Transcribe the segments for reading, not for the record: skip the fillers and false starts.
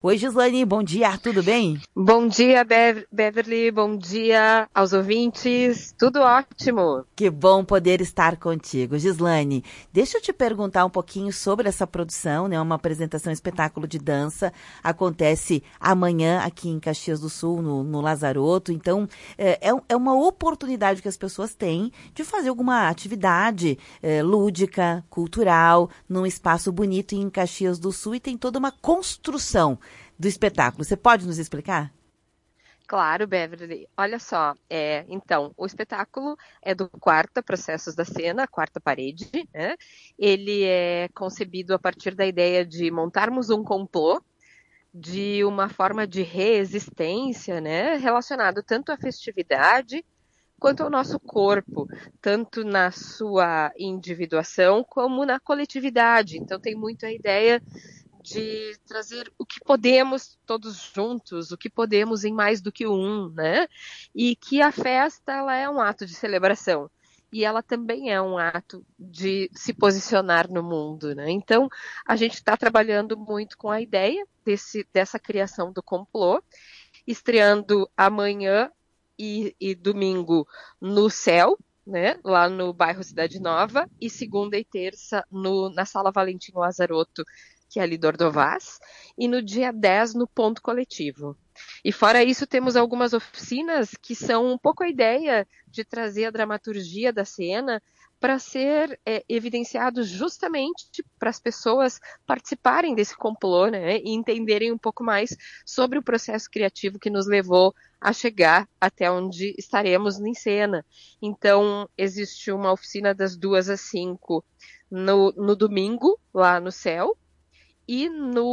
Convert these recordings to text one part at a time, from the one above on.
Oi, Gislaine, bom dia, tudo bem? Bom dia, Beverly. Bom dia aos ouvintes. Tudo ótimo. Que bom poder estar contigo. Gislaine, deixa eu te perguntar um pouquinho sobre essa produção, né? Uma apresentação espetáculo de dança. Acontece amanhã aqui em Caxias do Sul, no Lazaroto. Então, é uma oportunidade que as pessoas têm de fazer alguma atividade lúdica, cultural, num espaço bonito em Caxias do Sul e tem toda uma construção do espetáculo. Você pode nos explicar? Claro, Beverly. Olha só, então, o espetáculo é do Quarta Processos da Cena, a Quarta Parede, né? Ele é concebido a partir da ideia de montarmos um complô de uma forma de reexistência, né? Relacionado tanto à festividade quanto ao nosso corpo, tanto na sua individuação como na coletividade. Então, tem muito a ideia de trazer o que podemos todos juntos, o que podemos em mais do que um, né? E que a festa ela é um ato de celebração. E ela também é um ato de se posicionar no mundo, né? Então, a gente está trabalhando muito com a ideia dessa criação do complô, estreando amanhã e domingo no Céu, né, lá no bairro Cidade Nova, e segunda e terça na Sala Valentim Lazarotto, que é ali do Ordovás, e no dia 10 no Ponto Coletivo. E fora isso, temos algumas oficinas que são um pouco a ideia de trazer a dramaturgia da cena para ser evidenciado justamente para as pessoas participarem desse complô, né, e entenderem um pouco mais sobre o processo criativo que nos levou a chegar até onde estaremos em cena. Então, existe uma oficina das 2 às 5 no domingo, lá no Céu, e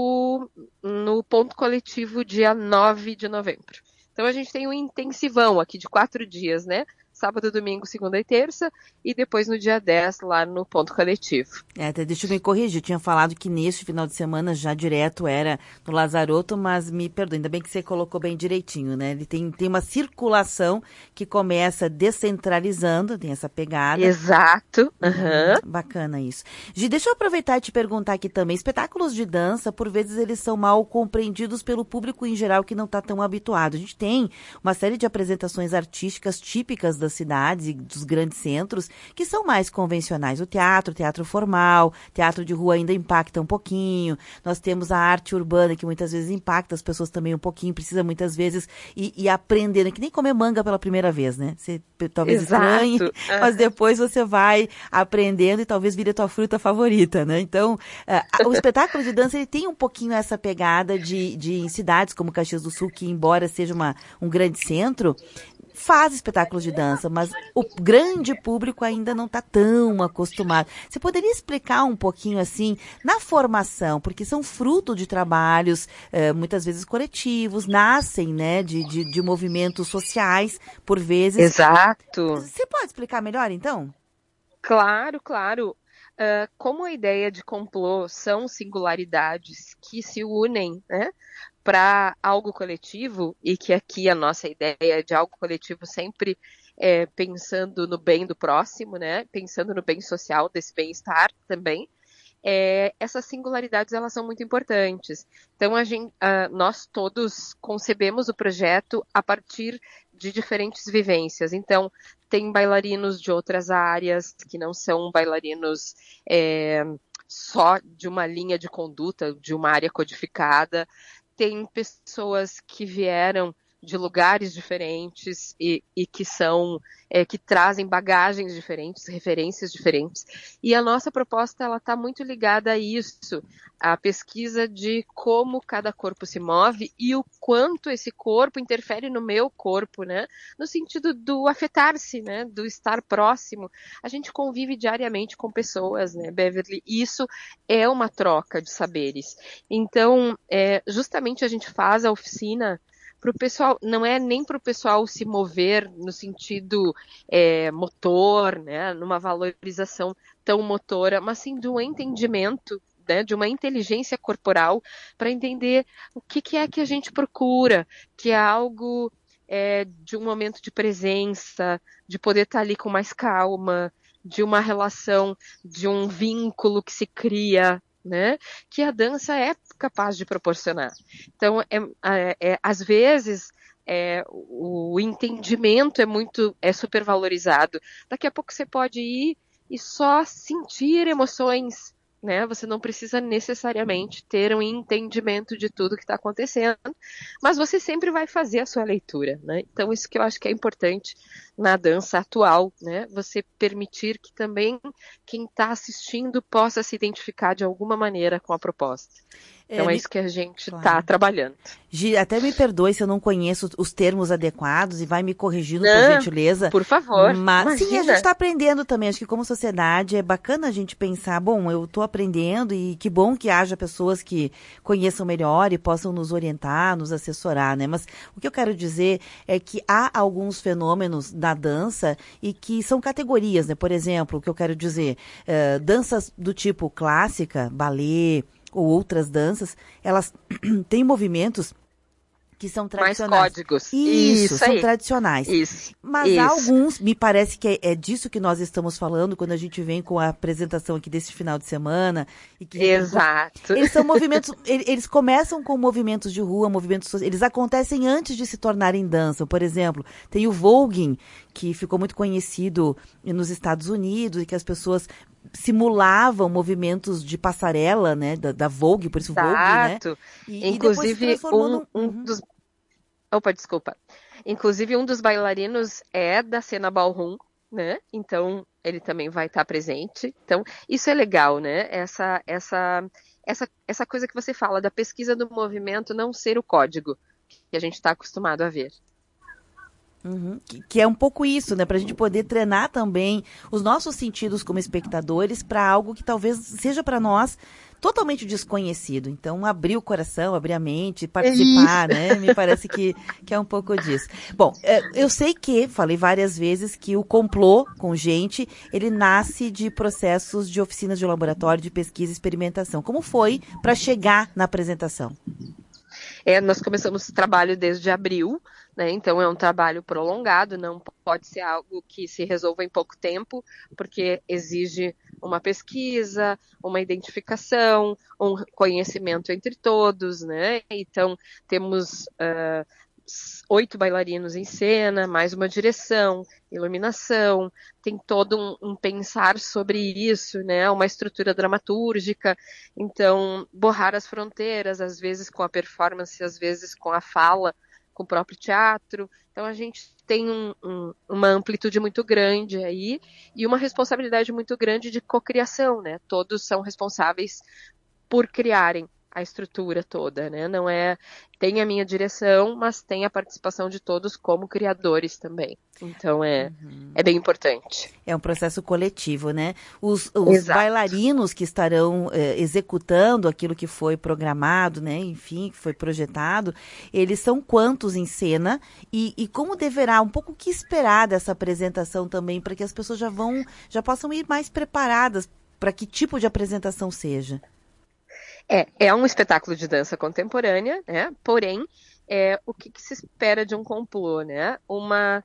no Ponto Coletivo, dia 9 de novembro. Então, a gente tem um intensivão aqui de 4 dias, né? Sábado, domingo, segunda e terça, e depois no dia 10 lá no Ponto Coletivo. Até deixa eu me corrigir, eu tinha falado que neste final de semana já direto era no Lazaroto, mas me perdoe, ainda bem que você colocou bem direitinho, né? Ele tem uma circulação que começa descentralizando, tem essa pegada. Exato. Uhum. Bacana isso. Gi, deixa eu aproveitar e te perguntar aqui também. Espetáculos de dança, por vezes, eles são mal compreendidos pelo público em geral que não está tão habituado. A gente tem uma série de apresentações artísticas típicas das cidades e dos grandes centros que são mais convencionais. O teatro formal, teatro de rua ainda impacta um pouquinho. Nós temos a arte urbana que muitas vezes impacta as pessoas também um pouquinho, precisa muitas vezes ir aprendendo, é que nem comer manga pela primeira vez, né? Você talvez estranhe, Exato. mas depois você vai aprendendo e talvez vire a tua fruta favorita, né? Então, o espetáculo de dança ele tem um pouquinho essa pegada de em cidades como Caxias do Sul, que embora seja um grande centro, faz espetáculos de dança, mas o grande público ainda não está tão acostumado. Você poderia explicar um pouquinho assim, na formação, porque são fruto de trabalhos, muitas vezes coletivos, nascem, né, de movimentos sociais, por vezes. Exato. Você pode explicar melhor, então? Claro, claro. Como a ideia de complô são singularidades que se unem, né, para algo coletivo, e que aqui a nossa ideia de algo coletivo sempre pensando no bem do próximo, né, pensando no bem social, desse bem-estar também, essas singularidades elas são muito importantes. Então nós todos concebemos o projeto a partir de diferentes vivências. Então tem bailarinos de outras áreas que não são bailarinos só de uma linha de conduta, de uma área codificada. Tem pessoas que vieram de lugares diferentes e que são que trazem bagagens diferentes, referências diferentes. E a nossa proposta ela está muito ligada a isso, a pesquisa de como cada corpo se move e o quanto esse corpo interfere no meu corpo, né? No sentido do afetar-se, né? Do estar próximo. A gente convive diariamente com pessoas, né, Beverly? E isso é uma troca de saberes. Então, justamente a gente faz a oficina para o pessoal, não é nem para o pessoal se mover no sentido motor, né, numa valorização tão motora, mas sim de um entendimento, né, de uma inteligência corporal para entender o que é que a gente procura, que é algo de um momento de presença, de poder estar ali com mais calma, de uma relação, de um vínculo que se cria, né, que a dança é capaz de proporcionar. Então, às vezes, o entendimento é super valorizado. Daqui a pouco você pode ir e só sentir emoções, né? Você não precisa necessariamente ter um entendimento de tudo que está acontecendo, mas você sempre vai fazer a sua leitura, né? Então, isso que eu acho que é importante na dança atual, né? Você permitir que também quem está assistindo possa se identificar de alguma maneira com a proposta. Então, é isso que a gente está trabalhando. Gi, até me perdoe se eu não conheço os termos adequados e vai me corrigindo, por Não, gentileza. por favor, mas sim, a gente imagina. está aprendendo também. Acho que como sociedade é bacana a gente pensar, bom, eu estou aprendendo e que bom que haja pessoas que conheçam melhor e possam nos orientar, nos assessorar, né? Mas o que eu quero dizer é que há alguns fenômenos da dança e que são categorias, né? Por exemplo, o que eu quero dizer, danças do tipo clássica, balé, ou outras danças, elas têm movimentos que são tradicionais. Mais códigos. Isso são aí. Tradicionais. Isso. Mas há alguns, me parece que é disso que nós estamos falando quando a gente vem com a apresentação aqui desse final de semana. E que Exato. Eles são movimentos, eles começam com movimentos de rua, eles acontecem antes de se tornarem dança. Por exemplo, tem o voguing, que ficou muito conhecido nos Estados Unidos e que as pessoas simulavam movimentos de passarela, né, da Vogue, por isso Exato. Vogue, né? Inclusive, dos... Opa, desculpa. Inclusive, um dos bailarinos é da cena ballroom, né? Então, ele também vai estar presente. Então, isso é legal, né? Essa coisa que você fala da pesquisa do movimento não ser o código que a gente está acostumado a ver. Uhum. Que é um pouco isso, né? Para a gente poder treinar também os nossos sentidos como espectadores para algo que talvez seja para nós totalmente desconhecido. Então, abrir o coração, abrir a mente, participar, né? Me parece que é um pouco disso. Bom, eu sei que, falei várias vezes, que o complô com gente, ele nasce de processos de oficinas de laboratório, de pesquisa e experimentação. Como foi para chegar na apresentação? Nós começamos o trabalho desde abril, né? Então é um trabalho prolongado, não pode ser algo que se resolva em pouco tempo, porque exige uma pesquisa, uma identificação, um conhecimento entre todos, né? Então temos 8 bailarinos em cena, mais uma direção, iluminação, tem todo um pensar sobre isso, né? Uma estrutura dramatúrgica, então borrar as fronteiras, às vezes com a performance, às vezes com a fala, com o próprio teatro. Então a gente tem uma amplitude muito grande aí e uma responsabilidade muito grande de cocriação, né? Todos são responsáveis por criarem a estrutura toda, né? Não tem a minha direção, mas tem a participação de todos como criadores também. Então é bem importante. É um processo coletivo, né? Os bailarinos que estarão executando aquilo que foi programado, né? Enfim, que foi projetado, eles são quantos em cena e como deverá, um pouco o que esperar dessa apresentação também, para que as pessoas já possam ir mais preparadas para que tipo de apresentação seja? É um espetáculo de dança contemporânea, né? Porém, o que se espera de um complô, né? Uma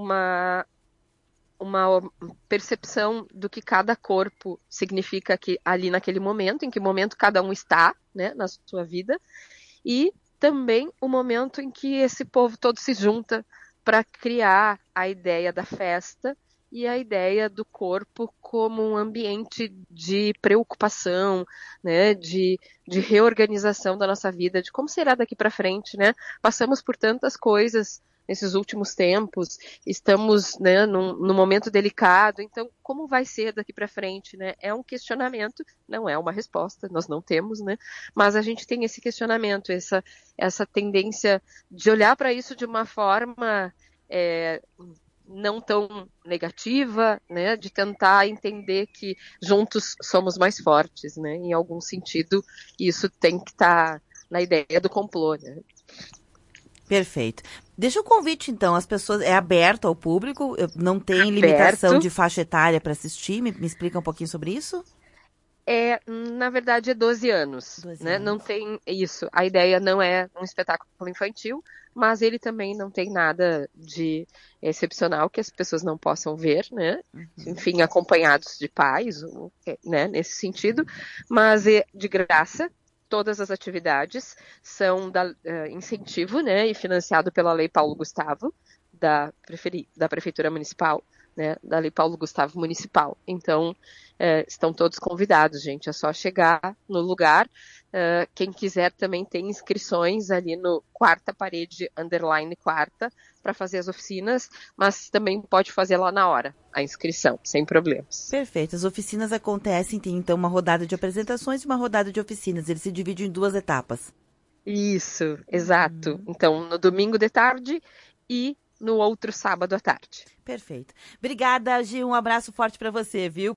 percepção do que cada corpo significa ali naquele momento, em que momento cada um está, né, na sua vida, e também o momento em que esse povo todo se junta para criar a ideia da festa e a ideia do corpo como um ambiente de preocupação, né, de reorganização da nossa vida, de como será daqui para frente, né? Passamos por tantas coisas nesses últimos tempos, estamos, né, num momento delicado, então como vai ser daqui para frente, né? É um questionamento, não é uma resposta, nós não temos, né? Mas a gente tem esse questionamento, essa tendência de olhar para isso de uma forma não tão negativa, né, de tentar entender que juntos somos mais fortes, né, em algum sentido isso tem que estar na ideia do complô, né. Perfeito. Deixa o convite, então, as pessoas, é aberto ao público, não tem limitação de faixa etária para assistir, me explica um pouquinho sobre isso? Na verdade, é 12 anos, 12 né? Não anos. tem isso. A ideia não é um espetáculo infantil, mas ele também não tem nada de excepcional que as pessoas não possam ver, né? Uhum. Enfim, acompanhados de pais, né? Nesse sentido. Mas é de graça. Todas as atividades são incentivo, né? E financiado pela Lei Paulo Gustavo, da Prefeitura Municipal, né? Da Lei Paulo Gustavo Municipal. Então, estão todos convidados, gente. É só chegar no lugar. Quem quiser também tem inscrições ali no Quarta Parede Underline Quarta para fazer as oficinas, mas também pode fazer lá na hora a inscrição, sem problemas. Perfeito. As oficinas acontecem, tem então uma rodada de apresentações e uma rodada de oficinas. Eles se dividem em duas etapas. Isso, exato. Então, no domingo de tarde e no outro sábado à tarde. Perfeito. Obrigada, Gil. Um abraço forte para você, viu?